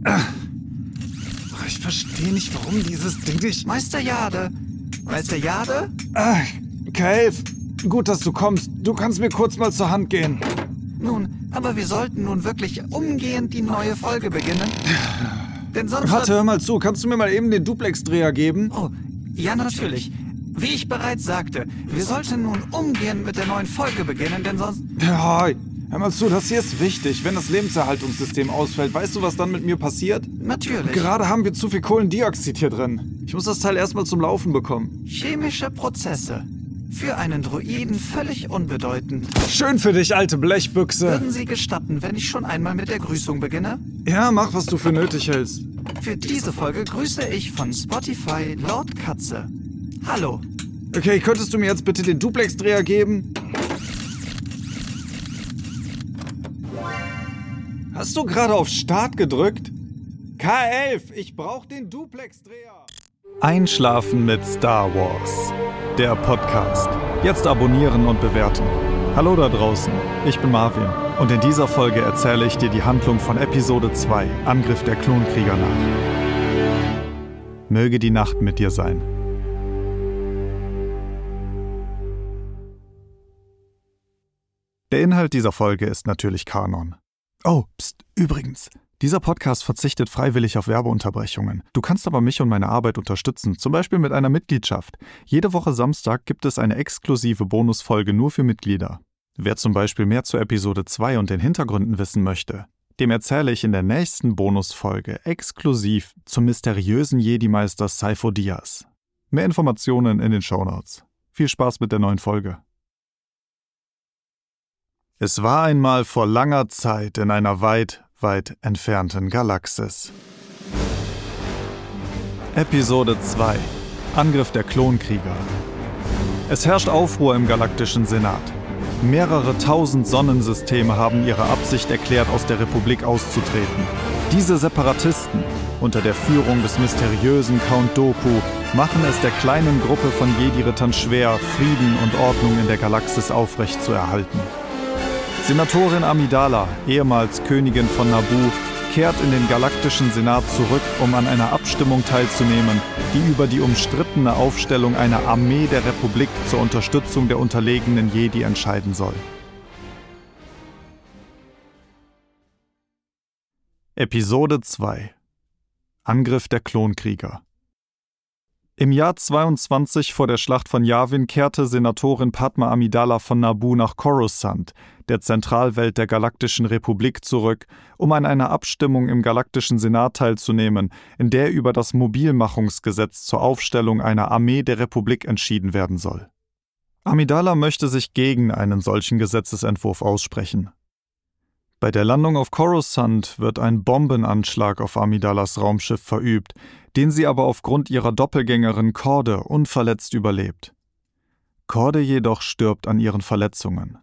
Ich verstehe nicht, warum dieses Ding nicht... Meister Jade! Meister Jade? K11, gut, dass du kommst. Du kannst mir kurz mal zur Hand gehen. Nun, aber wir sollten nun wirklich umgehend die neue Folge beginnen. Denn sonst... Warte, hör mal zu. Kannst du mir mal eben den Duplex-Dreher geben? Oh, ja, natürlich. Wie ich bereits sagte, wir sollten nun umgehend mit der neuen Folge beginnen, denn sonst... Ja, hör mal zu, das hier ist wichtig. Wenn das Lebenserhaltungssystem ausfällt, weißt du, was dann mit mir passiert? Natürlich. Gerade haben wir zu viel Kohlendioxid hier drin. Ich muss das Teil erstmal zum Laufen bekommen. Chemische Prozesse. Für einen Droiden völlig unbedeutend. Schön für dich, alte Blechbüchse. Würden Sie gestatten, wenn ich schon einmal mit der Grüßung beginne? Ja, mach, was du für nötig hältst. Für diese Folge grüße ich von Spotify Lord Katze. Hallo. Okay, könntest du mir jetzt bitte den Duplex-Dreher geben? Hast du gerade auf Start gedrückt? K11, ich brauche den Duplex-Dreher. Einschlafen mit Star Wars. Der Podcast. Jetzt abonnieren und bewerten. Hallo da draußen, ich bin Marvin und in dieser Folge erzähle ich dir die Handlung von Episode 2, Angriff der Klonkrieger nach. Möge die Nacht mit dir sein. Der Inhalt dieser Folge ist natürlich Kanon. Oh, pst, übrigens. Dieser Podcast verzichtet freiwillig auf Werbeunterbrechungen. Du kannst aber mich und meine Arbeit unterstützen, zum Beispiel mit einer Mitgliedschaft. Jede Woche Samstag gibt es eine exklusive Bonusfolge nur für Mitglieder. Wer zum Beispiel mehr zu Episode 2 und den Hintergründen wissen möchte, dem erzähle ich in der nächsten Bonusfolge exklusiv zum mysteriösen Jedi-Meister Sifo Dyas. Mehr Informationen in den Shownotes. Viel Spaß mit der neuen Folge. Es war einmal vor langer Zeit in einer weit entfernten Galaxis. Episode 2: Angriff der Klonkrieger. Es herrscht Aufruhr im galaktischen Senat. Mehrere tausend Sonnensysteme haben ihre Absicht erklärt, aus der Republik auszutreten. Diese Separatisten, unter der Führung des mysteriösen Count Dooku, machen es der kleinen Gruppe von Jedi-Rittern schwer, Frieden und Ordnung in der Galaxis aufrechtzuerhalten. Senatorin Amidala, ehemals Königin von Naboo, kehrt in den galaktischen Senat zurück, um an einer Abstimmung teilzunehmen, die über die umstrittene Aufstellung einer Armee der Republik zur Unterstützung der unterlegenen Jedi entscheiden soll. Episode 2: Angriff der Klonkrieger. Im Jahr 22 vor der Schlacht von Yavin kehrte Senatorin Padma Amidala von Naboo nach Coruscant, der Zentralwelt der Galaktischen Republik, zurück, um an einer Abstimmung im Galaktischen Senat teilzunehmen, in der über das Mobilmachungsgesetz zur Aufstellung einer Armee der Republik entschieden werden soll. Amidala möchte sich gegen einen solchen Gesetzesentwurf aussprechen. Bei der Landung auf Coruscant wird ein Bombenanschlag auf Amidalas Raumschiff verübt, den sie aber aufgrund ihrer Doppelgängerin Corde unverletzt überlebt. Corde jedoch stirbt an ihren Verletzungen.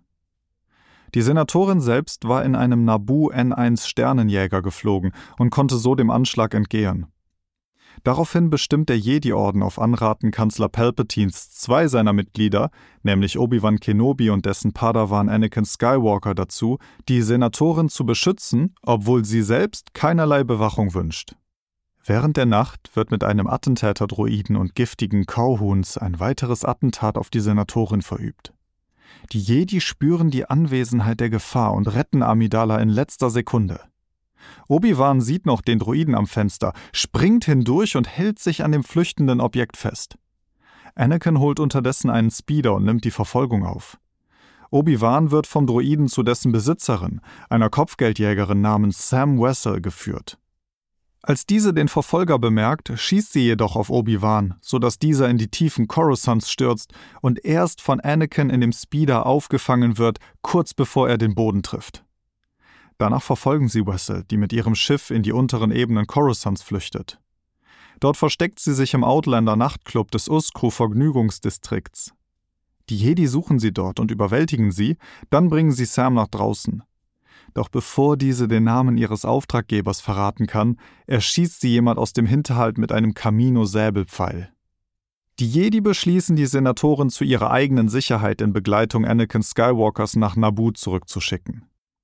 Die Senatorin selbst war in einem Naboo N1 Sternenjäger geflogen und konnte so dem Anschlag entgehen. Daraufhin bestimmt der Jedi-Orden auf Anraten Kanzler Palpatines 2 seiner Mitglieder, nämlich Obi-Wan Kenobi und dessen Padawan Anakin Skywalker, dazu, die Senatorin zu beschützen, obwohl sie selbst keinerlei Bewachung wünscht. Während der Nacht wird mit einem Attentäterdroiden und giftigen Kauhuns ein weiteres Attentat auf die Senatorin verübt. Die Jedi spüren die Anwesenheit der Gefahr und retten Amidala in letzter Sekunde. Obi-Wan sieht noch den Droiden am Fenster, springt hindurch und hält sich an dem flüchtenden Objekt fest. Anakin holt unterdessen einen Speeder und nimmt die Verfolgung auf. Obi-Wan wird vom Droiden zu dessen Besitzerin, einer Kopfgeldjägerin namens Sam Wessel, geführt. Als diese den Verfolger bemerkt, schießt sie jedoch auf Obi-Wan, sodass dieser in die Tiefen Coruscants stürzt und erst von Anakin in dem Speeder aufgefangen wird, kurz bevor er den Boden trifft. Danach verfolgen sie Wessel, die mit ihrem Schiff in die unteren Ebenen Coruscants flüchtet. Dort versteckt sie sich im Outlander Nachtclub des Uskru Vergnügungsdistrikts. Die Jedi suchen sie dort und überwältigen sie, dann bringen sie Sam nach draußen. Doch bevor diese den Namen ihres Auftraggebers verraten kann, erschießt sie jemand aus dem Hinterhalt mit einem Kamino-Säbelpfeil. Die Jedi beschließen, die Senatorin zu ihrer eigenen Sicherheit in Begleitung Anakin Skywalkers nach Naboo zurückzuschicken.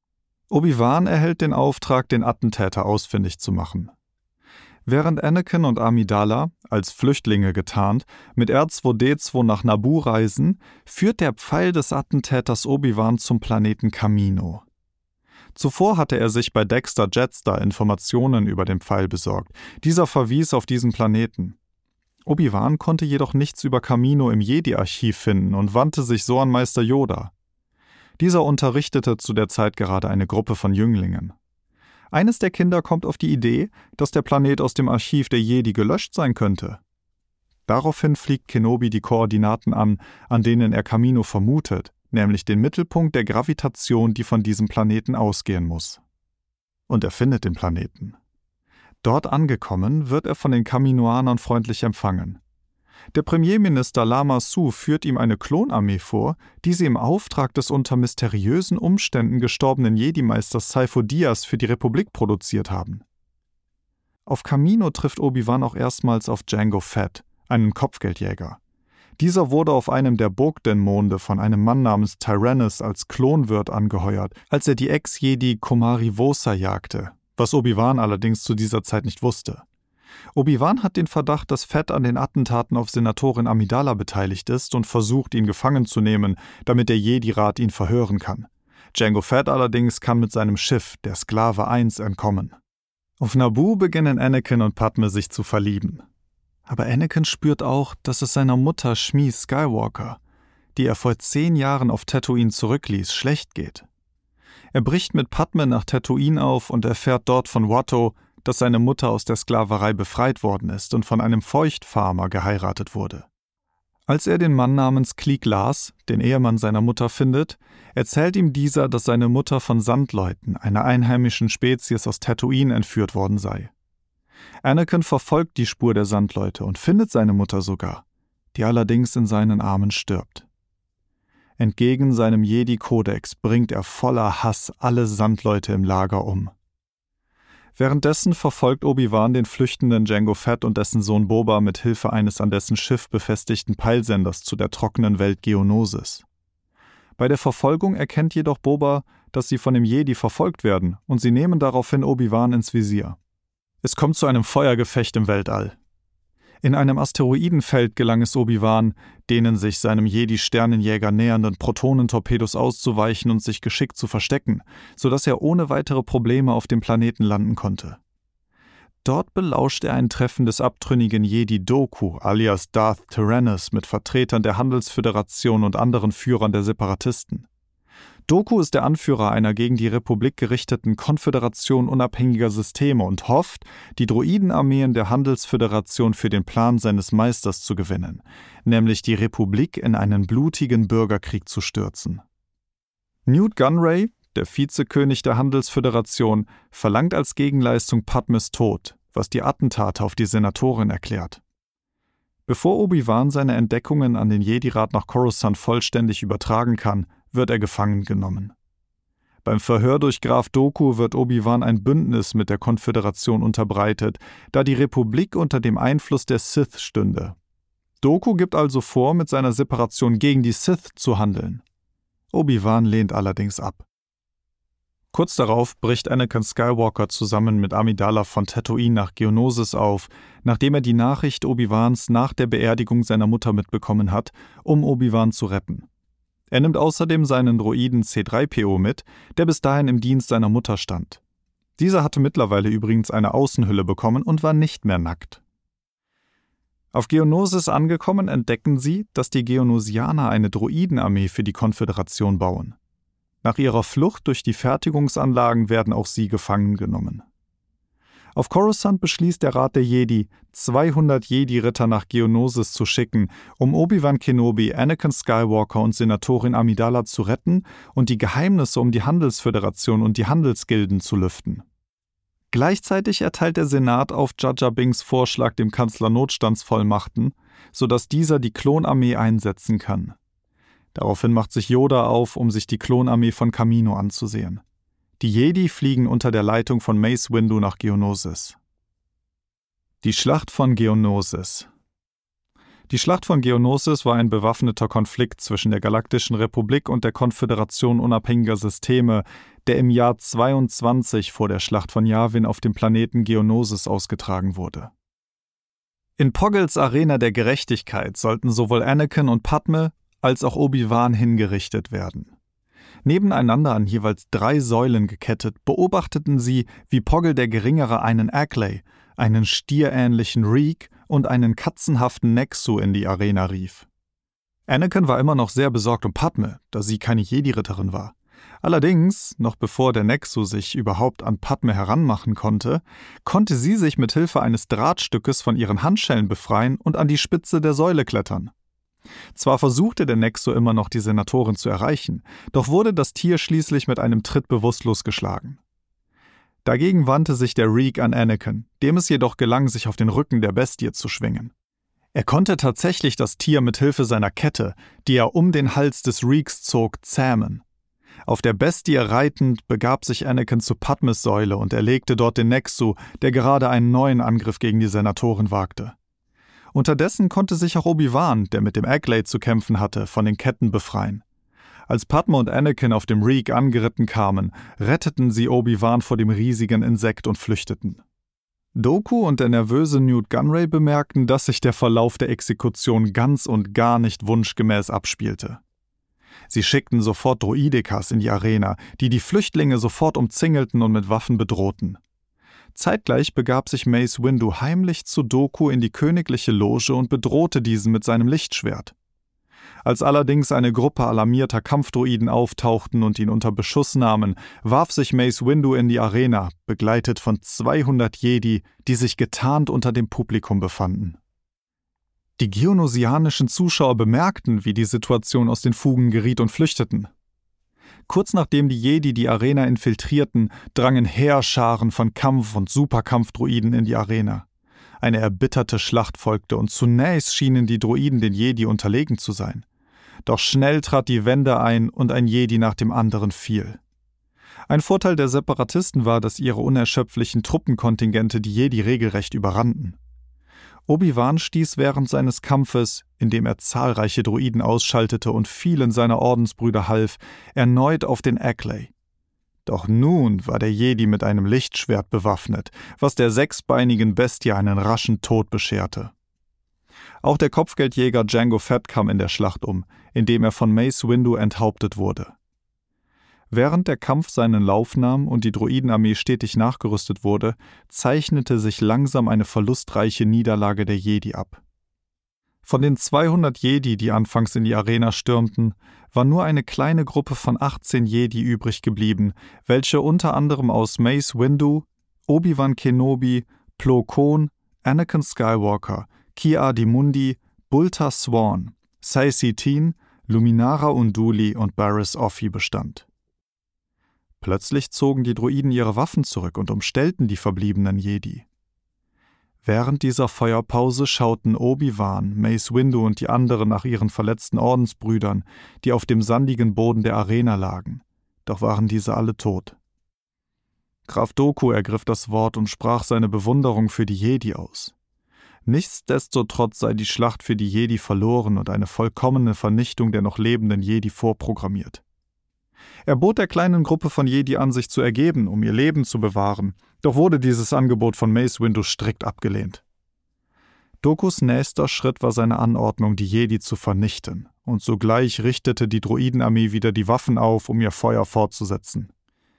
Obi-Wan erhält den Auftrag, den Attentäter ausfindig zu machen. Während Anakin und Amidala, als Flüchtlinge getarnt, mit R2-D2 nach Naboo reisen, führt der Pfeil des Attentäters Obi-Wan zum Planeten Kamino. Zuvor hatte er sich bei Dexter Jettster Informationen über den Pfeil besorgt. Dieser verwies auf diesen Planeten. Obi-Wan konnte jedoch nichts über Kamino im Jedi-Archiv finden und wandte sich so an Meister Yoda. Dieser unterrichtete zu der Zeit gerade eine Gruppe von Jünglingen. Eines der Kinder kommt auf die Idee, dass der Planet aus dem Archiv der Jedi gelöscht sein könnte. Daraufhin fliegt Kenobi die Koordinaten an denen er Kamino vermutet, nämlich den Mittelpunkt der Gravitation, die von diesem Planeten ausgehen muss. Und er findet den Planeten. Dort angekommen, wird er von den Kaminoanern freundlich empfangen. Der Premierminister Lama Su führt ihm eine Klonarmee vor, die sie im Auftrag des unter mysteriösen Umständen gestorbenen Jedi-Meisters Sifo-Dyas für die Republik produziert haben. Auf Kamino trifft Obi-Wan auch erstmals auf Jango Fett, einen Kopfgeldjäger. Dieser wurde auf einem der Bogden-Monde von einem Mann namens Tyrannus als Klonwirt angeheuert, als er die Ex-Jedi Komari Vosa jagte, was Obi-Wan allerdings zu dieser Zeit nicht wusste. Obi-Wan hat den Verdacht, dass Fett an den Attentaten auf Senatorin Amidala beteiligt ist und versucht, ihn gefangen zu nehmen, damit der Jedi-Rat ihn verhören kann. Jango Fett allerdings kann mit seinem Schiff, der Sklave 1, entkommen. Auf Naboo beginnen Anakin und Padme sich zu verlieben. Aber Anakin spürt auch, dass es seiner Mutter Shmi Skywalker, die er vor 10 Jahren auf Tatooine zurückließ, schlecht geht. Er bricht mit Padme nach Tatooine auf und erfährt dort von Watto, dass seine Mutter aus der Sklaverei befreit worden ist und von einem Feuchtfarmer geheiratet wurde. Als er den Mann namens Cliegg Lars, den Ehemann seiner Mutter, findet, erzählt ihm dieser, dass seine Mutter von Sandleuten, einer einheimischen Spezies aus Tatooine, entführt worden sei. Anakin verfolgt die Spur der Sandleute und findet seine Mutter sogar, die allerdings in seinen Armen stirbt. Entgegen seinem Jedi-Kodex bringt er voller Hass alle Sandleute im Lager um. Währenddessen verfolgt Obi-Wan den flüchtenden Jango Fett und dessen Sohn Boba mit Hilfe eines an dessen Schiff befestigten Peilsenders zu der trockenen Welt Geonosis. Bei der Verfolgung erkennt jedoch Boba, dass sie von dem Jedi verfolgt werden, und sie nehmen daraufhin Obi-Wan ins Visier. Es kommt zu einem Feuergefecht im Weltall. In einem Asteroidenfeld gelang es Obi-Wan, denen sich seinem Jedi-Sternenjäger nähernden Protonentorpedos auszuweichen und sich geschickt zu verstecken, sodass er ohne weitere Probleme auf dem Planeten landen konnte. Dort belauscht er ein Treffen des abtrünnigen Jedi Dooku alias Darth Tyrannus mit Vertretern der Handelsföderation und anderen Führern der Separatisten. Dooku ist der Anführer einer gegen die Republik gerichteten Konföderation unabhängiger Systeme und hofft, die Droidenarmeen der Handelsföderation für den Plan seines Meisters zu gewinnen, nämlich die Republik in einen blutigen Bürgerkrieg zu stürzen. Newt Gunray, der Vizekönig der Handelsföderation, verlangt als Gegenleistung Padmes Tod, was die Attentate auf die Senatorin erklärt. Bevor Obi-Wan seine Entdeckungen an den Jedi-Rat nach Coruscant vollständig übertragen kann, wird er gefangen genommen. Beim Verhör durch Graf Dooku wird Obi-Wan ein Bündnis mit der Konföderation unterbreitet, da die Republik unter dem Einfluss der Sith stünde. Dooku gibt also vor, mit seiner Separation gegen die Sith zu handeln. Obi-Wan lehnt allerdings ab. Kurz darauf bricht Anakin Skywalker zusammen mit Amidala von Tatooine nach Geonosis auf, nachdem er die Nachricht Obi-Wans nach der Beerdigung seiner Mutter mitbekommen hat, um Obi-Wan zu retten. Er nimmt außerdem seinen Droiden C-3PO mit, der bis dahin im Dienst seiner Mutter stand. Dieser hatte mittlerweile übrigens eine Außenhülle bekommen und war nicht mehr nackt. Auf Geonosis angekommen entdecken sie, dass die Geonosianer eine Droidenarmee für die Konföderation bauen. Nach ihrer Flucht durch die Fertigungsanlagen werden auch sie gefangen genommen. Auf Coruscant beschließt der Rat der Jedi, 200 Jedi-Ritter nach Geonosis zu schicken, um Obi-Wan Kenobi, Anakin Skywalker und Senatorin Amidala zu retten und die Geheimnisse um die Handelsföderation und die Handelsgilden zu lüften. Gleichzeitig erteilt der Senat auf Jar Jar Binks Vorschlag dem Kanzler Notstandsvollmachten, sodass dieser die Klonarmee einsetzen kann. Daraufhin macht sich Yoda auf, um sich die Klonarmee von Kamino anzusehen. Die Jedi fliegen unter der Leitung von Mace Windu nach Geonosis. Die Schlacht von Geonosis. Die Schlacht von Geonosis war ein bewaffneter Konflikt zwischen der Galaktischen Republik und der Konföderation unabhängiger Systeme, der im Jahr 22 vor der Schlacht von Yavin auf dem Planeten Geonosis ausgetragen wurde. In Poggles Arena der Gerechtigkeit sollten sowohl Anakin und Padme als auch Obi-Wan hingerichtet werden. Nebeneinander an jeweils 3 Säulen gekettet, beobachteten sie, wie Poggle der Geringere einen Ackley, einen stierähnlichen Reek und einen katzenhaften Nexu in die Arena rief. Anakin war immer noch sehr besorgt um Padme, da sie keine Jedi-Ritterin war. Allerdings, noch bevor der Nexu sich überhaupt an Padme heranmachen konnte sie sich mit Hilfe eines Drahtstückes von ihren Handschellen befreien und an die Spitze der Säule klettern. Zwar versuchte der Nexu immer noch, die Senatorin zu erreichen, doch wurde das Tier schließlich mit einem Tritt bewusstlos geschlagen. Dagegen wandte sich der Reek an Anakin, dem es jedoch gelang, sich auf den Rücken der Bestie zu schwingen. Er konnte tatsächlich das Tier mit Hilfe seiner Kette, die er um den Hals des Reeks zog, zähmen. Auf der Bestie reitend begab sich Anakin zu Padmes Säule und erlegte dort den Nexu, der gerade einen neuen Angriff gegen die Senatorin wagte. Unterdessen konnte sich auch Obi-Wan, der mit dem Ackley zu kämpfen hatte, von den Ketten befreien. Als Padme und Anakin auf dem Reek angeritten kamen, retteten sie Obi-Wan vor dem riesigen Insekt und flüchteten. Dooku und der nervöse Newt Gunray bemerkten, dass sich der Verlauf der Exekution ganz und gar nicht wunschgemäß abspielte. Sie schickten sofort Droidekas in die Arena, die Flüchtlinge sofort umzingelten und mit Waffen bedrohten. Zeitgleich begab sich Mace Windu heimlich zu Dooku in die königliche Loge und bedrohte diesen mit seinem Lichtschwert. Als allerdings eine Gruppe alarmierter Kampfdroiden auftauchten und ihn unter Beschuss nahmen, warf sich Mace Windu in die Arena, begleitet von 200 Jedi, die sich getarnt unter dem Publikum befanden. Die geonosianischen Zuschauer bemerkten, wie die Situation aus den Fugen geriet und flüchteten. Kurz nachdem die Jedi die Arena infiltrierten, drangen Heerscharen von Kampf- und Superkampfdroiden in die Arena. Eine erbitterte Schlacht folgte und zunächst schienen die Droiden den Jedi unterlegen zu sein. Doch schnell trat die Wende ein und ein Jedi nach dem anderen fiel. Ein Vorteil der Separatisten war, dass ihre unerschöpflichen Truppenkontingente die Jedi regelrecht überrannten. Obi-Wan stieß während seines Kampfes, indem er zahlreiche Droiden ausschaltete und vielen seiner Ordensbrüder half, erneut auf den Ackley. Doch nun war der Jedi mit einem Lichtschwert bewaffnet, was der 6-beinigen Bestie einen raschen Tod bescherte. Auch der Kopfgeldjäger Jango Fett kam in der Schlacht um, indem er von Mace Windu enthauptet wurde. Während der Kampf seinen Lauf nahm und die Droidenarmee stetig nachgerüstet wurde, zeichnete sich langsam eine verlustreiche Niederlage der Jedi ab. Von den 200 Jedi, die anfangs in die Arena stürmten, war nur eine kleine Gruppe von 18 Jedi übrig geblieben, welche unter anderem aus Mace Windu, Obi-Wan Kenobi, Plo Koon, Anakin Skywalker, Ki-Adi-Mundi, Bulta Swan, Saesee Tiin, Luminara Unduli und Barriss Offee bestand. Plötzlich zogen die Droiden ihre Waffen zurück und umstellten die verbliebenen Jedi. Während dieser Feuerpause schauten Obi-Wan, Mace Windu und die anderen nach ihren verletzten Ordensbrüdern, die auf dem sandigen Boden der Arena lagen, doch waren diese alle tot. Graf Dooku ergriff das Wort und sprach seine Bewunderung für die Jedi aus. Nichtsdestotrotz sei die Schlacht für die Jedi verloren und eine vollkommene Vernichtung der noch lebenden Jedi vorprogrammiert. Er bot der kleinen Gruppe von Jedi an, sich zu ergeben, um ihr Leben zu bewahren, doch wurde dieses Angebot von Mace Windu strikt abgelehnt. Dookus nächster Schritt war seine Anordnung, die Jedi zu vernichten, und sogleich richtete die Droidenarmee wieder die Waffen auf, um ihr Feuer fortzusetzen.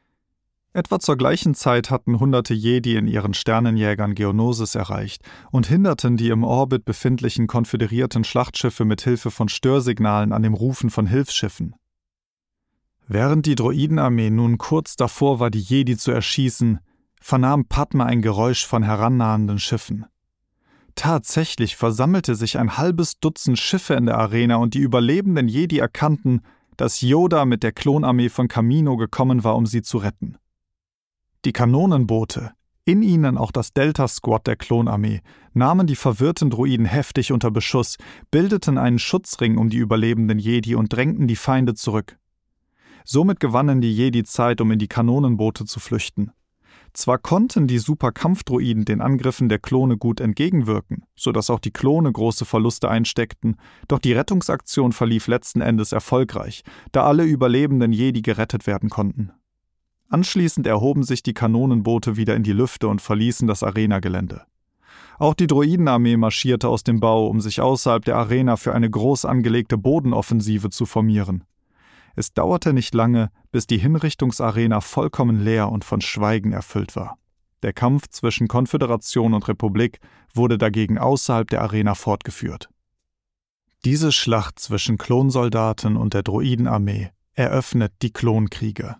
Etwa zur gleichen Zeit hatten hunderte Jedi in ihren Sternenjägern Geonosis erreicht und hinderten die im Orbit befindlichen konföderierten Schlachtschiffe mit Hilfe von Störsignalen an dem Rufen von Hilfsschiffen. Während die Droidenarmee nun kurz davor war, die Jedi zu erschießen, vernahm Padme ein Geräusch von herannahenden Schiffen. Tatsächlich versammelte sich ein halbes Dutzend Schiffe in der Arena und die überlebenden Jedi erkannten, dass Yoda mit der Klonarmee von Kamino gekommen war, um sie zu retten. Die Kanonenboote, in ihnen auch das Delta-Squad der Klonarmee, nahmen die verwirrten Droiden heftig unter Beschuss, bildeten einen Schutzring um die überlebenden Jedi und drängten die Feinde zurück. Somit gewannen die Jedi Zeit, um in die Kanonenboote zu flüchten. Zwar konnten die Super-Kampfdroiden den Angriffen der Klone gut entgegenwirken, sodass auch die Klone große Verluste einsteckten, doch die Rettungsaktion verlief letzten Endes erfolgreich, da alle überlebenden Jedi gerettet werden konnten. Anschließend erhoben sich die Kanonenboote wieder in die Lüfte und verließen das Arenagelände. Auch die Droidenarmee marschierte aus dem Bau, um sich außerhalb der Arena für eine groß angelegte Bodenoffensive zu formieren. Es dauerte nicht lange, bis die Hinrichtungsarena vollkommen leer und von Schweigen erfüllt war. Der Kampf zwischen Konföderation und Republik wurde dagegen außerhalb der Arena fortgeführt. Diese Schlacht zwischen Klonsoldaten und der Droidenarmee eröffnet die Klonkriege.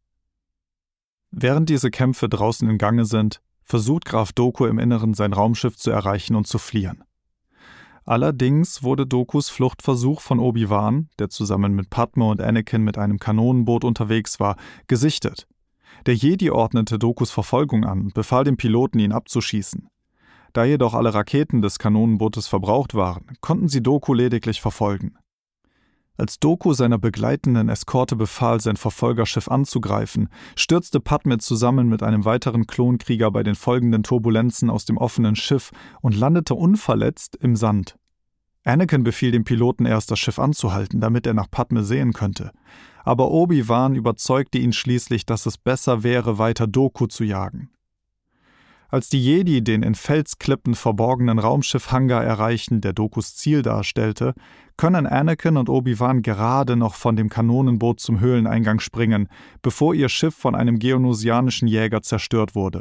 Während diese Kämpfe draußen im Gange sind, versucht Graf Dooku im Inneren sein Raumschiff zu erreichen und zu fliehen. Allerdings wurde Dookus Fluchtversuch von Obi-Wan, der zusammen mit Padme und Anakin mit einem Kanonenboot unterwegs war, gesichtet. Der Jedi ordnete Dookus Verfolgung an und befahl dem Piloten, ihn abzuschießen. Da jedoch alle Raketen des Kanonenbootes verbraucht waren, konnten sie Dooku lediglich verfolgen. Als Dooku seiner begleitenden Eskorte befahl, sein Verfolgerschiff anzugreifen, stürzte Padme zusammen mit einem weiteren Klonkrieger bei den folgenden Turbulenzen aus dem offenen Schiff und landete unverletzt im Sand. Anakin befiel dem Piloten erst, das Schiff anzuhalten, damit er nach Padme sehen könnte. Aber Obi-Wan überzeugte ihn schließlich, dass es besser wäre, weiter Dooku zu jagen. Als die Jedi den in Felsklippen verborgenen Raumschiff-Hangar erreichen, der Dookus Ziel darstellte, können Anakin und Obi-Wan gerade noch von dem Kanonenboot zum Höhleneingang springen, bevor ihr Schiff von einem geonosianischen Jäger zerstört wurde.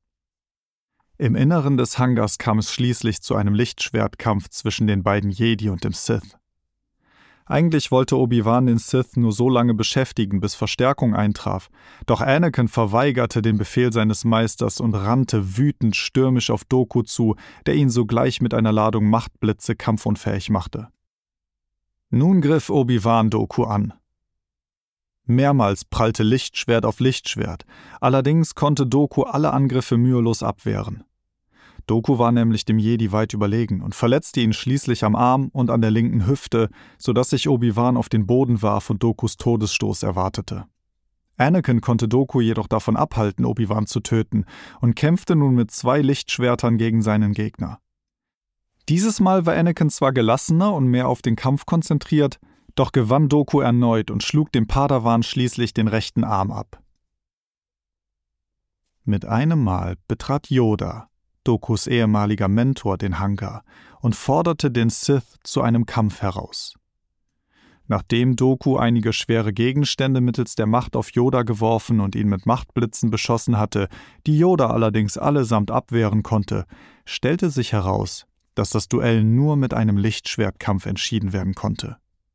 Im Inneren des Hangars kam es schließlich zu einem Lichtschwertkampf zwischen den beiden Jedi und dem Sith. Eigentlich wollte Obi-Wan den Sith nur so lange beschäftigen, bis Verstärkung eintraf, doch Anakin verweigerte den Befehl seines Meisters und rannte wütend stürmisch auf Dooku zu, der ihn sogleich mit einer Ladung Machtblitze kampfunfähig machte. Nun griff Obi-Wan Dooku an. Mehrmals prallte Lichtschwert auf Lichtschwert, allerdings konnte Dooku alle Angriffe mühelos abwehren. Dooku war nämlich dem Jedi weit überlegen und verletzte ihn schließlich am Arm und an der linken Hüfte, sodass sich Obi-Wan auf den Boden warf und Dookus Todesstoß erwartete. Anakin konnte Dooku jedoch davon abhalten, Obi-Wan zu töten, und kämpfte nun mit 2 Lichtschwertern gegen seinen Gegner. Dieses Mal war Anakin zwar gelassener und mehr auf den Kampf konzentriert, doch gewann Dooku erneut und schlug dem Padawan schließlich den rechten Arm ab. Mit einem Mal betrat Yoda, Dookus ehemaliger Mentor, den Hangar und forderte den Sith zu einem Kampf heraus. Nachdem Dooku einige schwere Gegenstände mittels der Macht auf Yoda geworfen und ihn mit Machtblitzen beschossen hatte, die Yoda allerdings allesamt abwehren konnte, stellte sich heraus, dass das Duell nur mit einem Lichtschwertkampf entschieden werden konnte.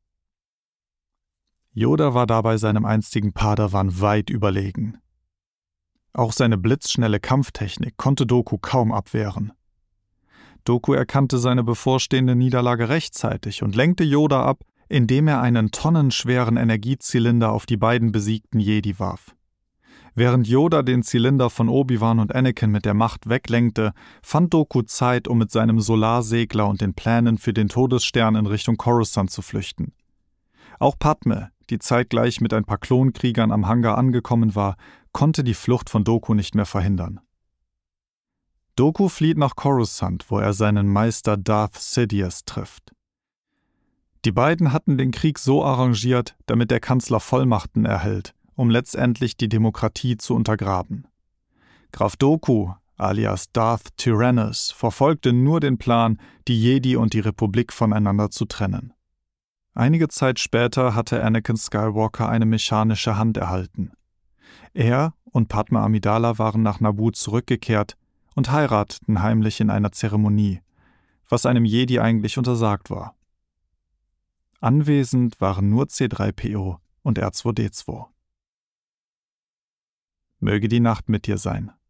Yoda war dabei seinem einstigen Padawan weit überlegen. Auch seine blitzschnelle Kampftechnik konnte Dooku kaum abwehren. Dooku erkannte seine bevorstehende Niederlage rechtzeitig und lenkte Yoda ab, indem er einen tonnenschweren Energiezylinder auf die beiden besiegten Jedi warf. Während Yoda den Zylinder von Obi-Wan und Anakin mit der Macht weglenkte, fand Dooku Zeit, um mit seinem Solarsegler und den Plänen für den Todesstern in Richtung Coruscant zu flüchten. Auch Padme, die zeitgleich mit ein paar Klonkriegern am Hangar angekommen war, konnte die Flucht von Dooku nicht mehr verhindern. Dooku flieht nach Coruscant, wo er seinen Meister Darth Sidious trifft. Die beiden hatten den Krieg so arrangiert, damit der Kanzler Vollmachten erhält, um letztendlich die Demokratie zu untergraben. Graf Dooku, alias Darth Tyrannus, verfolgte nur den Plan, die Jedi und die Republik voneinander zu trennen. Einige Zeit später hatte Anakin Skywalker eine mechanische Hand erhalten. Er und Padme Amidala waren nach Naboo zurückgekehrt und heirateten heimlich in einer Zeremonie, was einem Jedi eigentlich untersagt war. Anwesend waren nur C-3PO und R2-D2. Möge die Nacht mit dir sein.